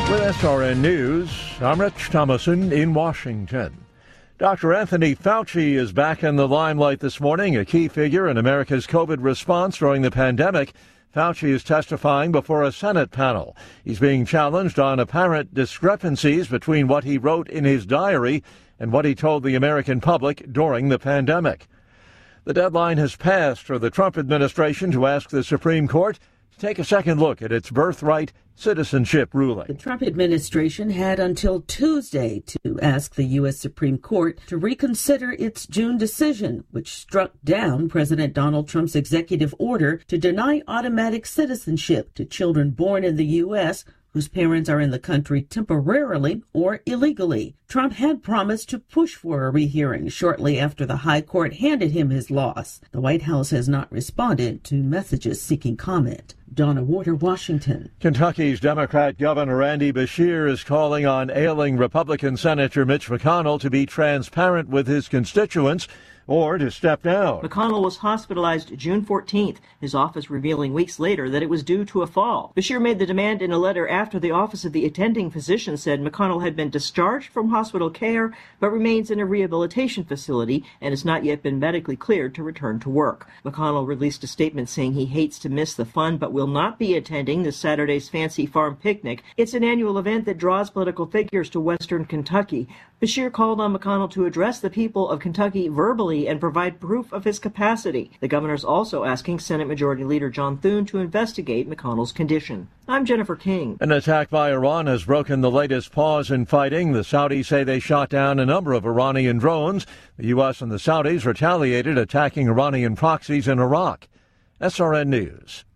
With SRN News, I'm Rich Thomason in Washington. Dr. Anthony Fauci is back in the limelight this morning, a key figure in America's COVID response during the pandemic. Fauci is testifying before a Senate panel. He's being challenged on apparent discrepancies between what he wrote in his diary and what he told the American public during the pandemic. The deadline has passed for the Trump administration to ask the Supreme Court to take a second look at its birthright citizenship ruling. The Trump administration had until Tuesday to ask the U.S. Supreme Court to reconsider its June decision, which struck down President Donald Trump's executive order to deny automatic citizenship to children born in the U.S. whose parents are in the country temporarily or illegally. Trump had promised to push for a rehearing shortly after the high court handed him his loss. The White House has not responded to messages seeking comment. Donna Warder, Washington. Kentucky's Democrat Governor Andy Beshear is calling on ailing Republican Senator Mitch McConnell to be transparent with his constituents or to step down. McConnell was hospitalized June 14th, his office revealing weeks later that it was due to a fall. Beshear made the demand in a letter after the office of the attending physician said McConnell had been discharged from hospital care but remains in a rehabilitation facility and has not yet been medically cleared to return to work. McConnell released a statement saying he hates to miss the fun but will not be attending this Saturday's Fancy Farm Picnic. It's an annual event that draws political figures to western Kentucky. Beshear called on McConnell to address the people of Kentucky verbally and provide proof of his capacity. The governor's also asking Senate Majority Leader John Thune to investigate McConnell's condition. I'm Jennifer King. An attack by Iran has broken the latest pause in fighting. The Saudis say they shot down a number of Iranian drones. The U.S. and the Saudis retaliated, attacking Iranian proxies in Iraq. SRN News.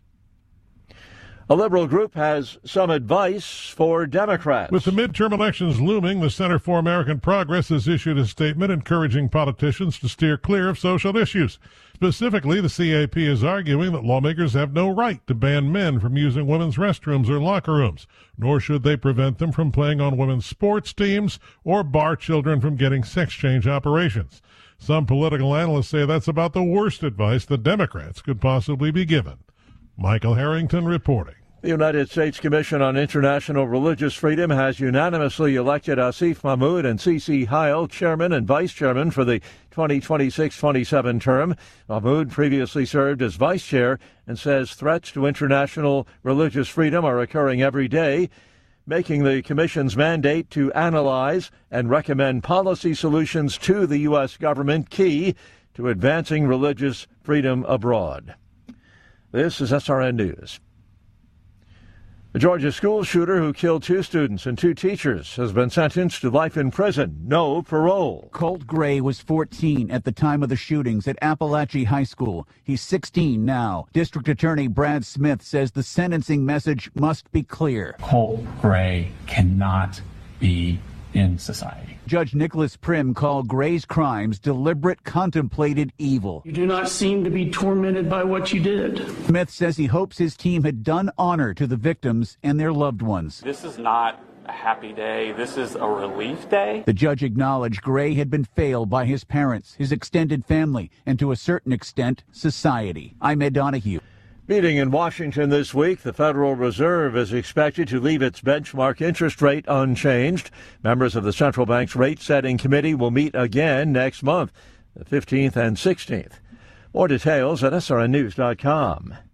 A liberal group has some advice for Democrats. With the midterm elections looming, the Center for American Progress has issued a statement encouraging politicians to steer clear of social issues. Specifically, the CAP is arguing that lawmakers have no right to ban men from using women's restrooms or locker rooms, nor should they prevent them from playing on women's sports teams or bar children from getting sex change operations. Some political analysts say that's about the worst advice the Democrats could possibly be given. Michael Harrington reporting. The United States Commission on International Religious Freedom has unanimously elected Asif Mahmoud and C.C. Heil chairman and vice chairman for the 2026-27 term. Mahmoud previously served as vice chair and says threats to international religious freedom are occurring every day, making the Commission's mandate to analyze and recommend policy solutions to the U.S. government key to advancing religious freedom abroad. This is SRN News. The Georgia school shooter who killed 2 students and 2 teachers has been sentenced to life in prison, no parole. Colt Gray was 14 at the time of the shootings at Appalachia High School. He's 16 now. District Attorney Brad Smith says the sentencing message must be clear. Colt Gray cannot be in society. Judge Nicholas Prim called Gray's crimes deliberate, contemplated evil. You do not seem to be tormented by what you did. Smith says he hopes his team had done honor to the victims and their loved ones. This is not a happy day. This is a relief day. The judge acknowledged Gray had been failed by his parents, his extended family, and to a certain extent, society. I'm Ed Donahue. Meeting in Washington this week, the Federal Reserve is expected to leave its benchmark interest rate unchanged. Members of the central bank's rate-setting committee will meet again next month, the 15th and 16th. More details at srnnews.com.